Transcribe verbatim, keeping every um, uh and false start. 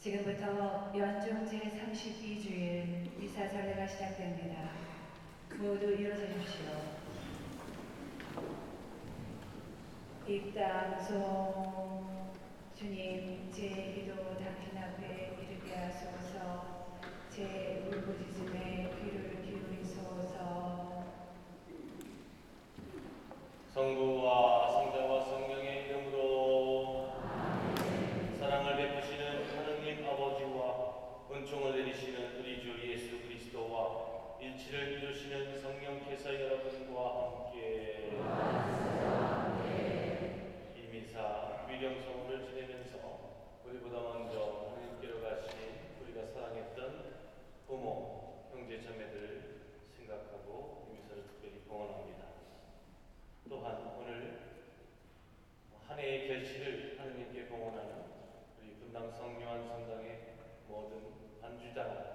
지금부터 연중 제삼십이 주일 미사 전례가 시작됩니다. 모두 일어서 주십시오. 입당송 주님 제기도 당신 앞에 이르게 하소서. 제 울부짖음에 귀를 기울이소서. 성부와 성자와 성령의 이름으로 사랑을 베푸시는 하느님 아버지와 은총을 내리시는 우리 주 예수 그리스도와 일치를 이루시는 성령 계사 여러분과 함께 이 미사 위령성을 지내면서 우리보다 먼저 하나님께로 가신 우리가 사랑했던 부모, 형제, 자매들 생각하고 이 미사를 특별히 봉헌합니다. 또한 오늘 한 해의 결실을 하느님께 봉헌하는 우리 분당 성요한 성당의 모든 반주단